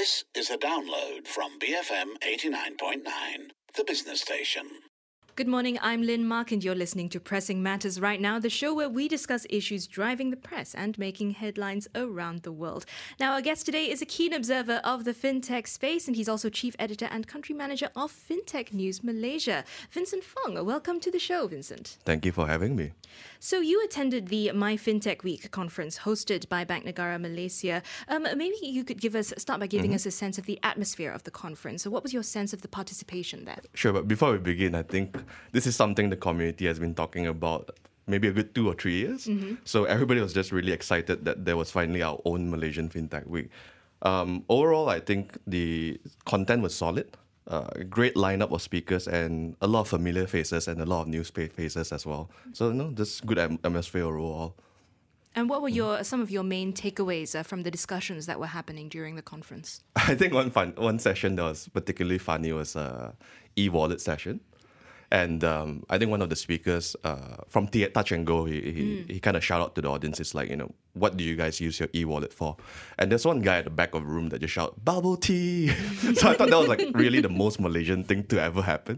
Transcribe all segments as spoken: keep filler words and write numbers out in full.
This is a download from B F M eighty-nine point nine, the business station. Good morning, I'm Lynn Mark and you're listening to Pressing Matters Right Now, the show where we discuss issues driving the press and making headlines around the world. Now, our guest today is a keen observer of the fintech space and he's also chief editor and country manager of Fintech News Malaysia. Vincent Fong, welcome to the show, Vincent. Thank you for having me. So you attended the My Fintech Week conference hosted by Bank Negara Malaysia. Um, maybe you could give us start by giving mm-hmm. us a sense of the atmosphere of the conference. So what was your sense of the participation there? Sure, but before we begin, I think this is something the community has been talking about maybe a good two or three years. Mm-hmm. So everybody was just really excited that there was finally our own Malaysian Fintech Week. Um, overall, I think the content was solid. Uh, a great lineup of speakers and a lot of familiar faces and a lot of new faces as well. So, you know, just good atmosphere overall. And what were your some of your main takeaways uh, from the discussions that were happening during the conference? I think one fun one session that was particularly funny was a e-wallet session. And um, I think one of the speakers uh, from T- Touch and Go, he he, mm. he kind of shout out to the audience. It's like, you know, what do you guys use your e-wallet for? And there's one guy at the back of the room that just shout, bubble tea. So I thought that was like really the most Malaysian thing to ever happen.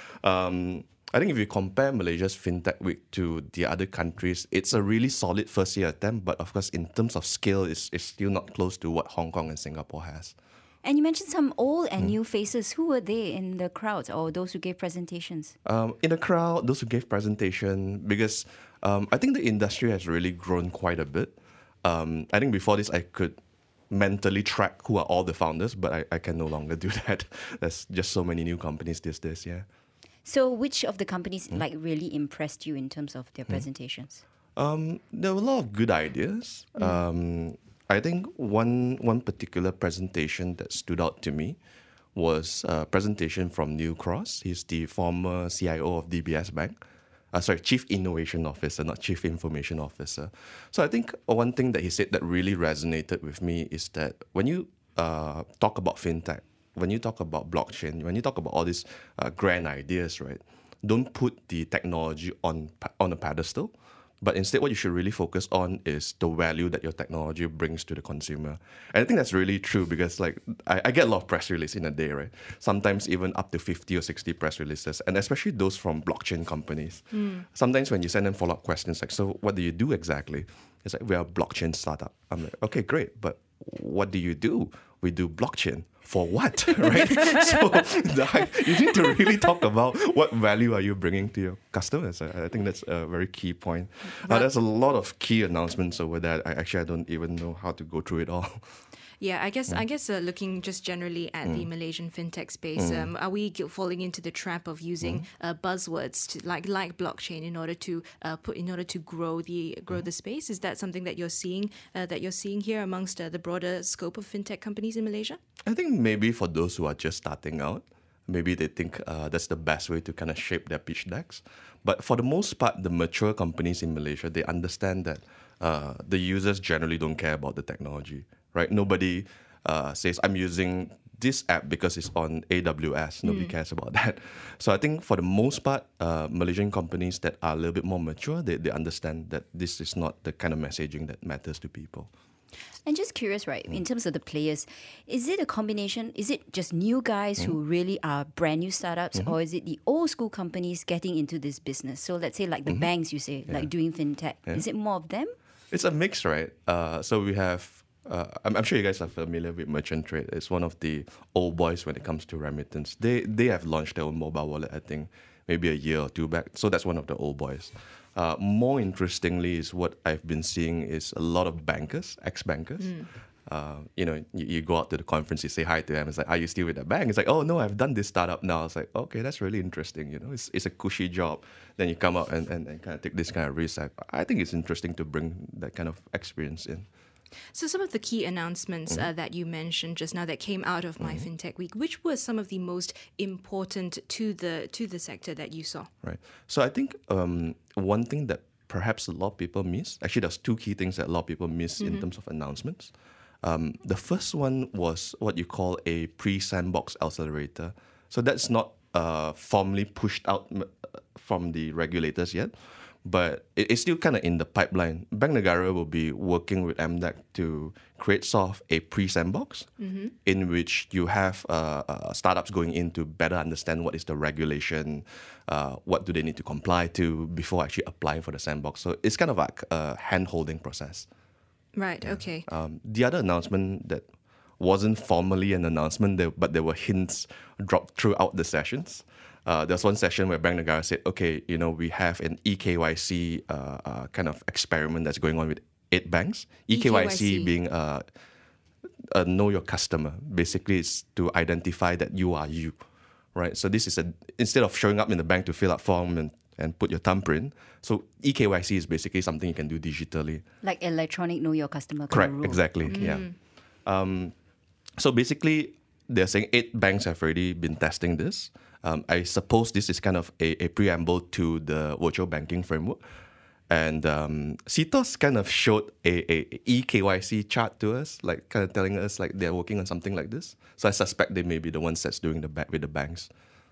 Um, I think if you compare Malaysia's Fintech Week to the other countries, it's a really solid first year attempt. But of course, in terms of scale, it's, it's still not close to what Hong Kong and Singapore has. And you mentioned some old and mm. new faces. Who were they in the crowd or those who gave presentations? Um, in the crowd, those who gave presentation, because um, I think the industry has really grown quite a bit. Um, I think before this, I could mentally track who are all the founders, but I, I can no longer do that. There's just so many new companies these days, yeah. So which of the companies mm. like really impressed you in terms of their mm. presentations? Um, there were a lot of good ideas. Mm. Um, I think one one particular presentation that stood out to me was a presentation from Neil Cross. He's the former C I O of D B S Bank. Uh, sorry, Chief Innovation Officer, not Chief Information Officer. So I think one thing that he said that really resonated with me is that when you uh, talk about fintech, when you talk about blockchain, when you talk about all these uh, grand ideas, right, don't put the technology on on a pedestal. But instead, what you should really focus on is the value that your technology brings to the consumer. And I think that's really true because, like, I, I get a lot of press releases in a day, right? Sometimes even up to fifty or sixty press releases, and especially those from blockchain companies. Mm. Sometimes when you send them follow-up questions, like, so what do you do exactly? It's like, we're a blockchain startup. I'm like, okay, great, but what do you do? We do blockchain. For what, right? So the, you need to really talk about what value are you bringing to your customers. I, I think that's a very key point. Uh, there's a lot of key announcements over there. I, actually, I don't even know how to go through it all. Yeah, I guess Mm. I guess uh, looking just generally at mm. the Malaysian fintech space, mm. um, are we falling into the trap of using mm. uh, buzzwords to, like like blockchain in order to uh, put in order to grow the grow mm. the space? Is that something that you're seeing uh, that you're seeing here amongst uh, the broader scope of fintech companies in Malaysia? I think maybe for those who are just starting out, maybe they think uh, that's the best way to kind of shape their pitch decks. But for the most part, the mature companies in Malaysia, they understand that uh, the users generally don't care about the technology. Right? Nobody uh, says, I'm using this app because it's on A W S. Nobody mm. cares about that. So I think for the most part, uh, Malaysian companies that are a little bit more mature, they, they understand that this is not the kind of messaging that matters to people. And just curious, right, in terms of the players, is it a combination, is it just new guys mm. who really are brand new startups, mm-hmm. or is it the old school companies getting into this business? So let's say like the mm-hmm. banks, you say, yeah. like doing fintech. Yeah. Is it more of them? It's a mix, right? Uh, so we have... Uh, I'm, I'm sure you guys are familiar with Merchant Trade. It's one of the old boys when it comes to remittance. They they have launched their own mobile wallet, I think, maybe a year or two back. So that's one of the old boys. Uh, more interestingly is what I've been seeing is a lot of bankers, ex-bankers. Mm. Uh, you know, you, you go out to the conference, you say hi to them. It's like, are you still with the bank? It's like, oh, no, I've done this startup now. It's like, okay, that's really interesting. You know, it's it's a cushy job. Then you come out and, and, and kind of take this kind of risk. I, I think it's interesting to bring that kind of experience in. So some of the key announcements mm-hmm. uh, that you mentioned just now that came out of My mm-hmm. Fintech Week, which were some of the most important to the to the sector that you saw? Right. So I think um, one thing that perhaps a lot of people miss, actually there's two key things that a lot of people miss mm-hmm. in terms of announcements. Um, the first one was what you call a pre-sandbox accelerator. So that's not uh, formally pushed out from the regulators yet. but it, it's still kind of in the pipeline. Bank Negara will be working with M D E C to create sort of a pre-sandbox mm-hmm. in which you have uh, uh, startups going in to better understand what is the regulation, uh, what do they need to comply to before actually applying for the sandbox. So it's kind of like a hand-holding process. Right, yeah. Okay. Um, the other announcement that wasn't formally an announcement, there, but there were hints dropped throughout the sessions. Uh, there was one session where Bank Negara said, okay, you know, we have an E K Y C uh, uh, kind of experiment that's going on with eight banks. E K Y C, E K Y C. being uh, a know your customer. Basically, it's to identify that you are you, right? So this is a, instead of showing up in the bank to fill out form and, and put your thumbprint, so E K Y C is basically something you can do digitally. Like electronic know your customer. Correct, kind of exactly, Mm. yeah. Um, so basically, they're saying eight banks have already been testing this. Um, I suppose this is kind of a, a preamble to the virtual banking framework. And um, CITOS kind of showed a, a E K Y C chart to us, like kind of telling us like they're working on something like this. So I suspect they may be the ones that's doing the back with the banks.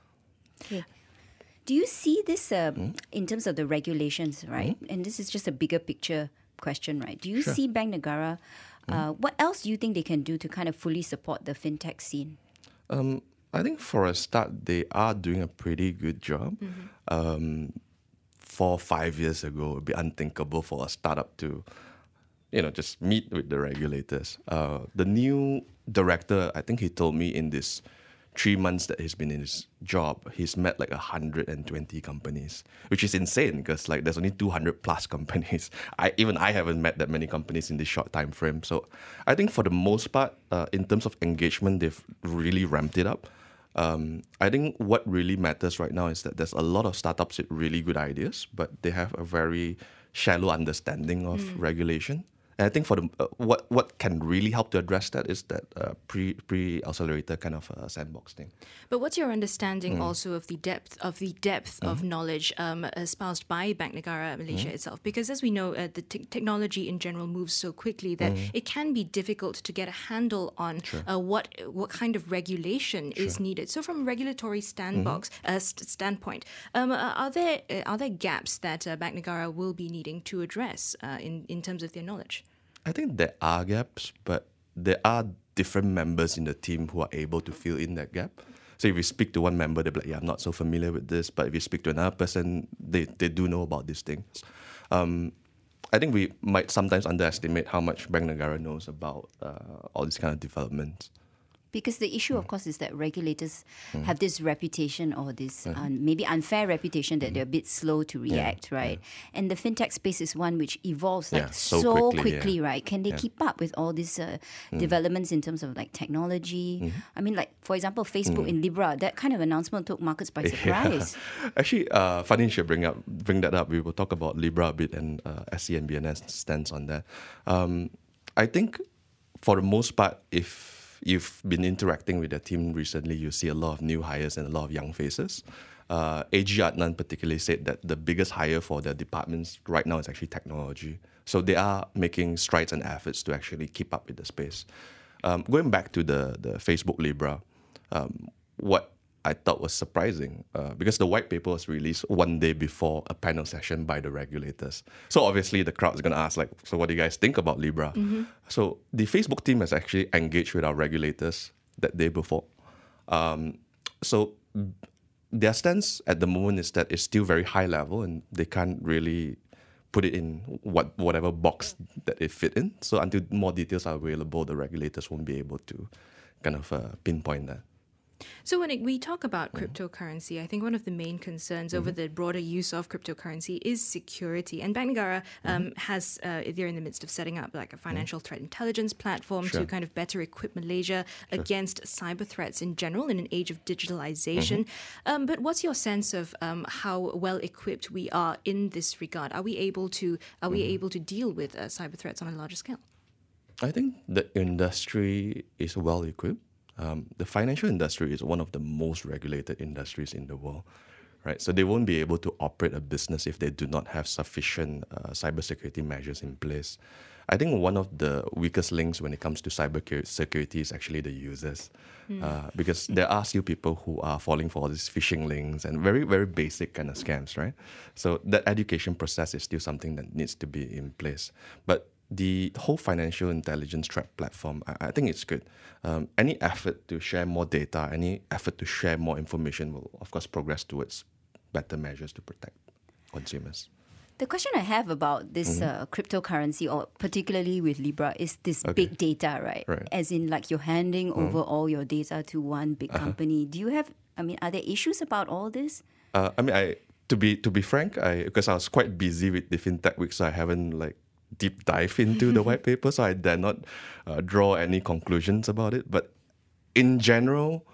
Okay. Do you see this um, Mm. in terms of the regulations, right? Mm. And this is just a bigger picture question, right? Do you Sure. see Bank Negara, uh, what else do you think they can do to kind of fully support the fintech scene? Um, I think for a start, they are doing a pretty good job. Mm-hmm. Um, four, five years ago, it would be unthinkable for a startup to, you know, just meet with the regulators. Uh, the new director, I think he told me in this three months that he's been in his job, he's met like one hundred twenty companies, which is insane because like there's only two hundred plus companies. I even I haven't met that many companies in this short time frame. So I think for the most part, uh, in terms of engagement, they've really ramped it up. Um, I think what really matters right now is that there's a lot of startups with really good ideas, but they have a very shallow understanding of mm. regulation. And I think for the uh, what what can really help to address that is that uh, pre pre accelerator kind of uh, sandbox thing. But what's your understanding Mm. also of the depth of the depth Mm. of knowledge um, espoused by Bank Negara Malaysia Mm. itself? Because as we know, uh, the t- technology in general moves so quickly that Mm. it can be difficult to get a handle on Sure. uh, what what kind of regulation is Sure. needed. So, from a regulatory standbox uh, st- standpoint, um, uh, are there uh, are there gaps that uh, Bank Negara will be needing to address uh, in in terms of their knowledge? I think there are gaps, but there are different members in the team who are able to fill in that gap. So if you speak to one member, they'll be like, yeah, I'm not so familiar with this. But if you speak to another person, they, they do know about these things. Um, I think we might sometimes underestimate how much Bank Negara knows about uh, all these kind of developments. Because the issue, of course, is that regulators Mm. have this reputation or this Mm-hmm. um, maybe unfair reputation that they're a bit slow to react, Yeah, right? And the fintech space is one which evolves like Yeah, so so, quickly, quickly, yeah. right? Can they Yeah. keep up with all these uh, Mm. developments in terms of like technology? Mm-hmm. I mean, like, for example, Facebook Mm. in Libra, that kind of announcement took markets by surprise. Actually, uh, funny you should bring up bring that up. We will talk about Libra a bit and uh, S C and B N S stance on that. Um, I think for the most part, if you've been interacting with the team recently, you see a lot of new hires and a lot of young faces. Uh, A G Adnan particularly said that the biggest hire for their departments right now is actually technology. So they are making strides and efforts to actually keep up with the space. Um, going back to the, the Facebook Libra, um, what I thought was surprising uh, because the white paper was released one day before a panel session by the regulators. So obviously the crowd is going to ask, like, so what do you guys think about Libra? Mm-hmm. So the Facebook team has actually engaged with our regulators that day before. Um, so their stance at the moment is that it's still very high level and they can't really put it in what whatever box that it fit in. So until more details are available, the regulators won't be able to kind of uh, pinpoint that. So when it, we talk about cryptocurrency, I think one of the main concerns over the broader use of cryptocurrency is security. And Bank Negara um, has, uh, they're in the midst of setting up like a financial threat intelligence platform Sure. to kind of better equip Malaysia against cyber threats in general in an age of digitalization. Um, but what's your sense of um, how well equipped we are in this regard? Are we able to are we able to deal with uh, cyber threats on a larger scale? I think the industry is well equipped. Um, the financial industry is one of the most regulated industries in the world, right? So they won't be able to operate a business if they do not have sufficient uh, cybersecurity measures in place. I think one of the weakest links when it comes to cyber security is actually the users. Mm. Uh, because there are still people who are falling for all these phishing links and very, very basic kind of scams, right? So that education process is still something that needs to be in place. But the whole financial intelligence track platform, I, I think it's good. Um, any effort to share more data, any effort to share more information will, of course, progress towards better measures to protect consumers. The question I have about this mm-hmm. uh, cryptocurrency, or particularly with Libra, is this Okay. big data, right? Right. As in, like, you're handing mm-hmm. over all your data to one big uh-huh. company. Do you have, I mean, are there issues about all this? Uh, I mean, I to be to be frank, I because I was quite busy with the FinTech Week, so I haven't like deep dive into the white paper, so I dare not uh, draw any conclusions about it. But in general,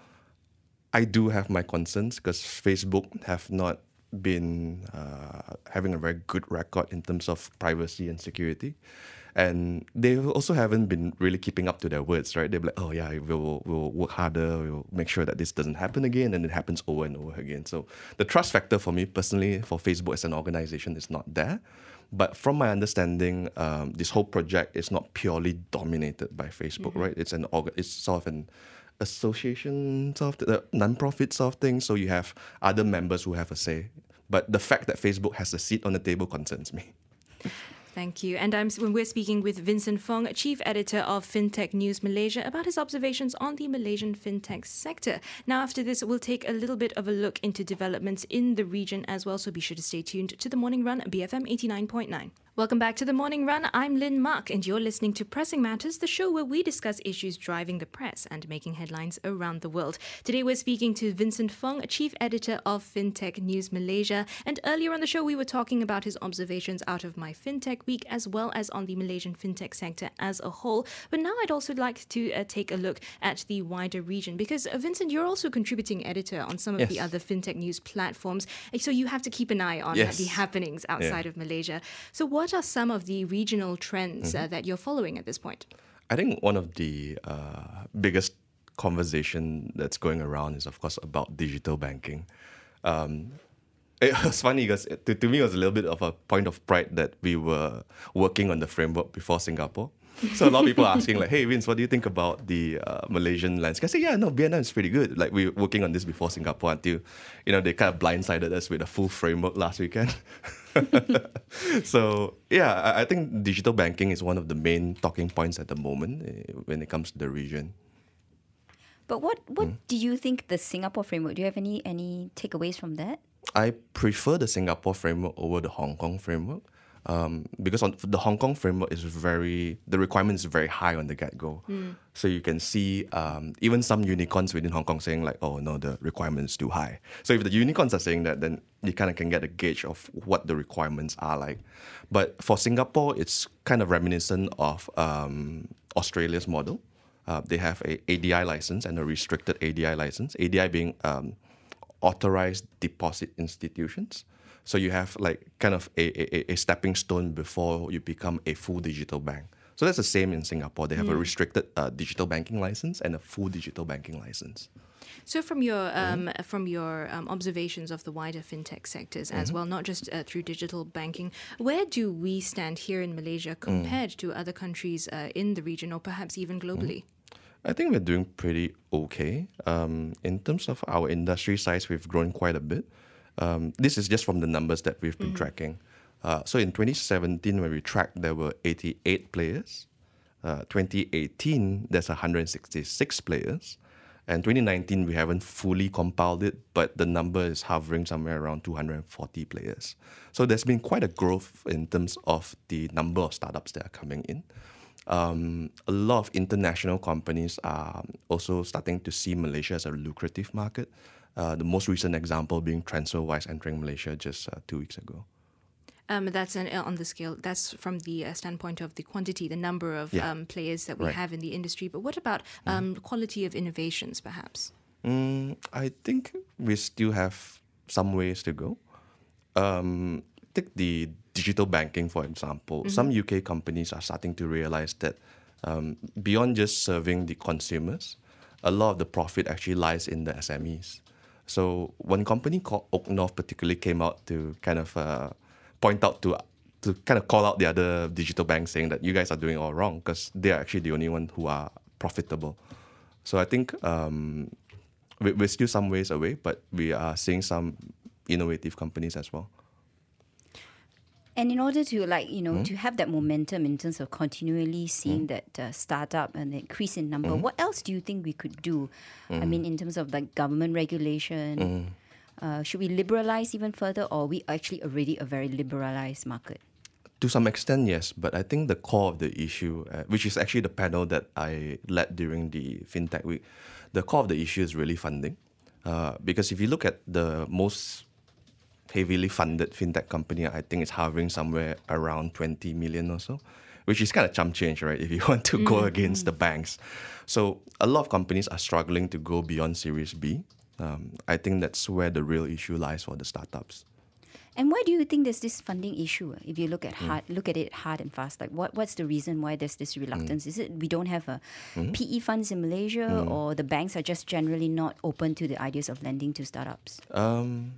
I do have my concerns because Facebook have not been uh, having a very good record in terms of privacy and security. And they also haven't been really keeping up to their words, right? They're like, oh yeah, we'll, we'll work harder, we'll make sure that this doesn't happen again, and it happens over and over again. So the trust factor for me personally, for Facebook as an organization, is not there. But from my understanding, um, this whole project is not purely dominated by Facebook, mm-hmm. right? It's an org- it's sort of an association sort of the non-profit sort of thing. So you have other members who have a say. But the fact that Facebook has a seat on the table concerns me. Thank you. And I'm, when we're speaking with Vincent Fong, Chief Editor of FinTech News Malaysia, about his observations on the Malaysian fintech sector. Now, after this, we'll take a little bit of a look into developments in the region as well, so be sure to stay tuned to The Morning Run, B F M eighty-nine point nine. Welcome back to The Morning Run. I'm Lynn Mark, and you're listening to Pressing Matters, the show where we discuss issues driving the press and making headlines around the world. Today, we're speaking to Vincent Fong, Chief Editor of FinTech News Malaysia. And earlier on the show, we were talking about his observations out of My FinTech Week, as well as on the Malaysian fintech sector as a whole. But now I'd also like to uh, take a look at the wider region, because uh, Vincent, you're also contributing editor on some of Yes. the other fintech news platforms. So you have to keep an eye on Yes. the happenings outside Yeah. of Malaysia. So what are some of the regional trends Mm-hmm. uh, that you're following at this point? I think one of the uh, biggest conversation that's going around is, of course, about digital banking. Um, it was funny because to, to me it was a little bit of a point of pride that we were working on the framework before Singapore. So a lot of people are asking like, hey Vince, what do you think about the uh, Malaysian landscape? I say, yeah, no, Vietnam is pretty good. Like we were working on this before Singapore until, you know, they kind of blindsided us with a full framework last weekend. So yeah, I, I think digital banking is one of the main talking points at the moment uh, when it comes to the region. But what, what do you think the Singapore framework, do you have any, any takeaways from that? I prefer the Singapore framework over the Hong Kong framework. Um, because on the Hong Kong framework is very, the requirement is very high on the get-go. Mm. So you can see um, even some unicorns within Hong Kong saying like, oh no, the requirement is too high. So if the unicorns are saying that, then you kind of can get a gauge of what the requirements are like. But for Singapore, it's kind of reminiscent of um, Australia's model. Uh, they have a ADI license and a restricted A D I license, A D I being um, authorized deposit institutions. So you have like kind of a, a, a stepping stone before you become a full digital bank. So that's the same in Singapore. They have mm. a restricted uh, digital banking license and a full digital banking license. So from your um, mm-hmm. from your um, observations of the wider fintech sectors as mm-hmm. well, not just uh, through digital banking, where do we stand here in Malaysia compared mm. to other countries uh, in the region, or perhaps even globally? Mm. I think we're doing pretty okay. Um, in terms of our industry size, we've grown quite a bit. Um, this is just from the numbers that we've been mm-hmm. tracking. Uh, so in twenty seventeen, when we tracked, there were eighty-eight players. Uh, twenty eighteen, there's one hundred sixty-six players. And twenty nineteen, we haven't fully compiled it, but the number is hovering somewhere around two hundred forty players. So there's been quite a growth in terms of the number of startups that are coming in. Um, a lot of international companies are also starting to see Malaysia as a lucrative market. Uh, the most recent example being TransferWise entering Malaysia just uh, two weeks ago. Um, that's an, uh, on the scale. That's from the uh, standpoint of the quantity, the number of yeah. um, players that we right. have in the industry. But what about um, mm. quality of innovations, perhaps? Mm, I think we still have some ways to go. Um, take the digital banking, for example. Mm-hmm. Some U K companies are starting to realize that um, beyond just serving the consumers, a lot of the profit actually lies in the S M Es. So one company called Oak North particularly came out to kind of uh, point out to to kind of call out the other digital banks, saying that you guys are doing it all wrong because they are actually the only one who are profitable. So I think um, we, we're still some ways away, but we are seeing some innovative companies as well. And in order to like, you know, mm-hmm. to have that momentum in terms of continually seeing mm-hmm. that uh, startup and the increase in number, mm-hmm. what else do you think we could do? Mm-hmm. I mean, in terms of like government regulation, mm-hmm. uh, should we liberalize even further, or are we actually already a very liberalized market? To some extent, yes. But I think the core of the issue, uh, which is actually the panel that I led during the FinTech Week, the core of the issue is really funding. Uh, because if you look at the most heavily funded fintech company, I think it's hovering somewhere around twenty million or so, which is kind of chump change, right? If you want to mm-hmm. go against the banks. So a lot of companies are struggling to go beyond Series B. Um, I think that's where the real issue lies for the startups. And why do you think there's this funding issue? If you look at hard, mm. look at it hard and fast, like what, what's the reason why there's this reluctance? Mm. Is it we don't have a mm. P E funds in Malaysia, mm. or the banks are just generally not open to the ideas of lending to startups? Um,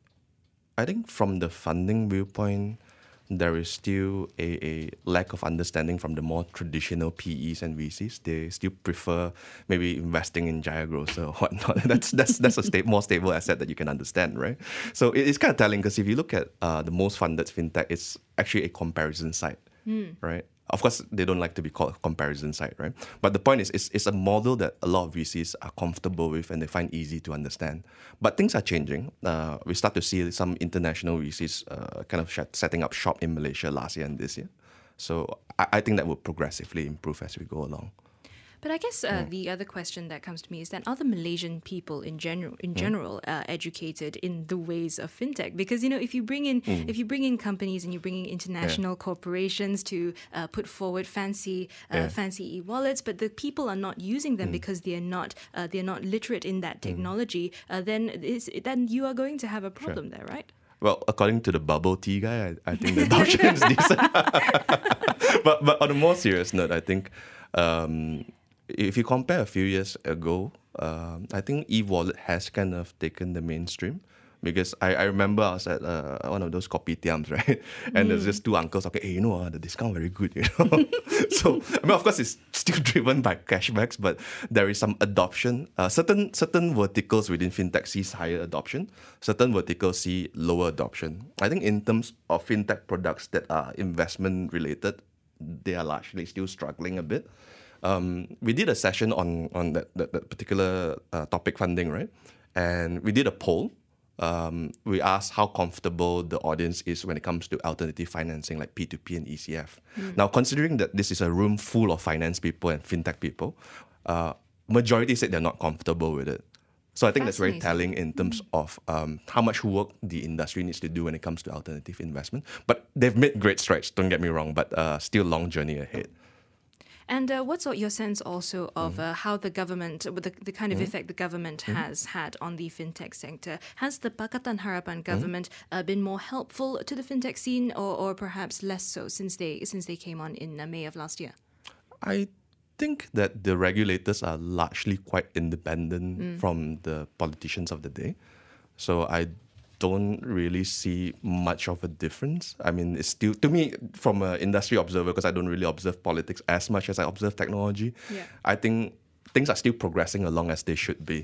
I think from the funding viewpoint, there is still a, a lack of understanding from the more traditional P Es and V Cs. They still prefer maybe investing in Jaya Grocer or whatnot. That's that's that's a sta- more stable asset that you can understand, right? So it, it's kind of telling because if you look at uh, the most funded fintech, it's actually a comparison site, mm. right? Of course, they don't like to be called a comparison site, right? But the point is, it's, it's a model that a lot of V Cs are comfortable with and they find easy to understand. But things are changing. Uh, we start to see some international V Cs uh, kind of sh- setting up shop in Malaysia last year and this year. So I, I think that will progressively improve as we go along. But I guess uh, mm. the other question that comes to me is that are the Malaysian people in general, in general, mm. uh, educated in the ways of fintech? Because you know, if you bring in mm. if you bring in companies and you bring in international yeah. corporations to uh, put forward fancy uh, yeah. fancy e-wallets, but the people are not using them mm. because they are not uh, they are not literate in that technology, mm. uh, then is, then you are going to have a problem sure. there, right? Well, according to the bubble tea guy, I, I think the adoption is decent. but but on a more serious note, I think. Um, If you compare a few years ago, um, I think e-wallet has kind of taken the mainstream. Because I, I remember I was at uh, one of those kopitiams, right? And mm. there's just two uncles talking, hey, you know, uh, the discount very good, you know? So, I mean, of course, it's still driven by cashbacks, but there is some adoption. Uh, certain certain verticals within fintech sees higher adoption. Certain verticals see lower adoption. I think in terms of fintech products that are investment-related, they are largely still struggling a bit. Um, we did a session on on that, that, that particular uh, topic, funding, right? And we did a poll. Um, we asked how comfortable the audience is when it comes to alternative financing like P two P and E C F. Mm. Now, considering that this is a room full of finance people and fintech people, uh, majority said they're not comfortable with it. So I think that's very telling in terms mm. of um, how much work the industry needs to do when it comes to alternative investment. But they've made great strides, don't get me wrong, but uh, still long journey ahead. And uh, what's your sense also of uh, how the government, the, the kind of mm. effect the government mm. has had on the fintech sector? Has the Pakatan Harapan government mm. uh, been more helpful to the fintech scene, or, or perhaps less so since they since they came on in uh, May of last year? I think that the regulators are largely quite independent mm. from the politicians of the day. So I don't really see much of a difference. I mean, it's still, to me, from an industry observer, because I don't really observe politics as much as I observe technology, yeah. I think things are still progressing along as they should be.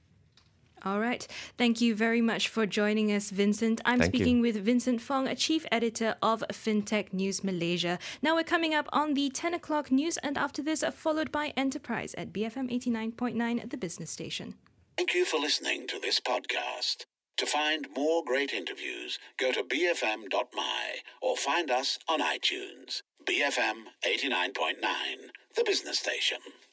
All right. Thank you very much for joining us, Vincent. I'm Thank speaking you. with Vincent Fong, a chief editor of FinTech News Malaysia. Now we're coming up on the ten o'clock news, and after this, followed by Enterprise at B F M eighty-nine point nine at the business station. Thank you for listening to this podcast. To find more great interviews, go to b f m dot m y or find us on iTunes. B F M eighty-nine point nine, the business station.